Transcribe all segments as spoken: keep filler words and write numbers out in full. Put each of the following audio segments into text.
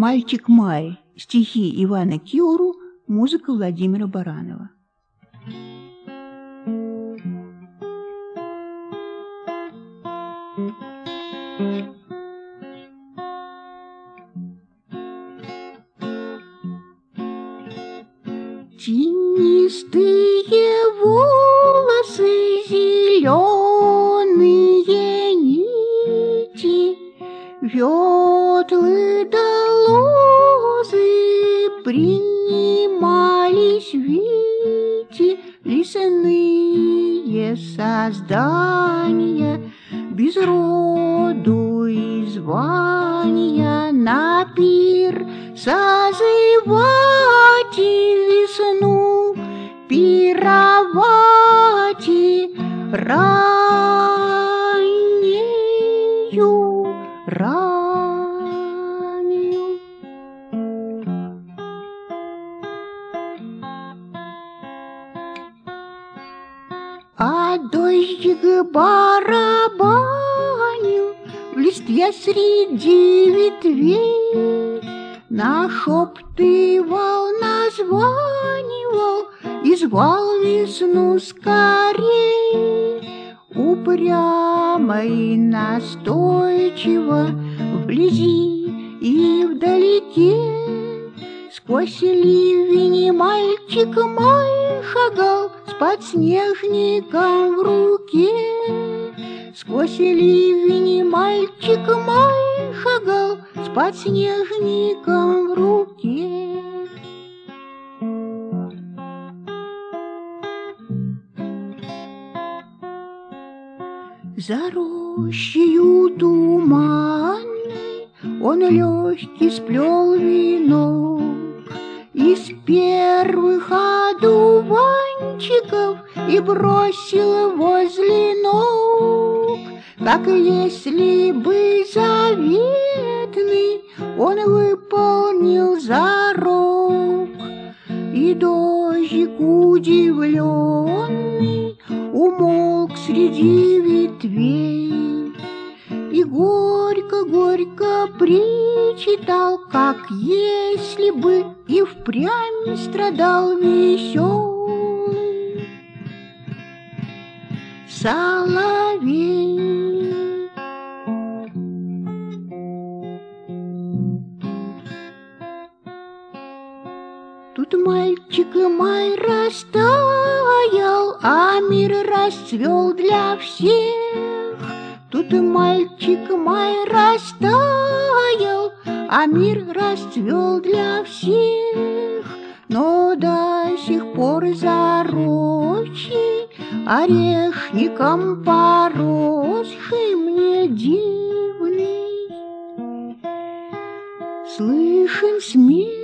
«Мальчик Май», стихи Ивана Киуру, музыка Владимира Баранова. Тенистые волосы, зеленые нити, ветлы да лозы принимались видеть лесные создания, без роду и звания на пир созывать весну, пировать раннею, раннею. А дождик барабанил в листве среди ветвей, нашептывал, названивал и звал весну скорей. Упрямо и настойчиво вблизи и вдалеке, сквозь ливень мальчик Май шагал с подснежником в руке. Сквозь ливень мальчик Май шагал с подснежником в руке. За рощею туманной он легкий сплел венок из первых одуванчиков и бросил возле ног, как если бы заветный он выполнил зарок. И дождик удивленный умолк среди ветвей и горько-горько причитал, как если бы и впрямь страдал веселый соловей. Тут мальчик Май растаял, а мир расцвел для всех. Тут мальчик Май растаял, а мир расцвел для всех. Но до сих пор за рощей орешником поросший мне дивный слышен смех.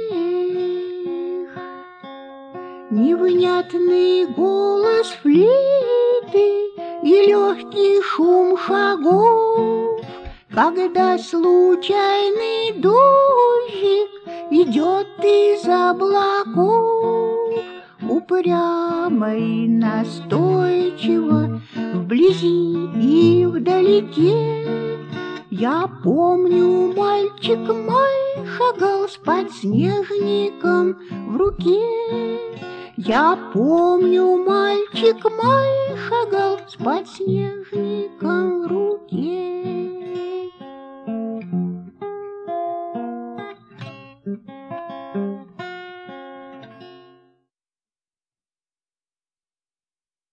Невнятный голос флейты и легкий шум шагов, когда случайный дождик идет из облаков. Упрямо и настойчиво вблизи и вдалеке, я помню, мальчик Май шагал с подснежником в руке. Я помню, мальчик Май шагал с подснежником в руке.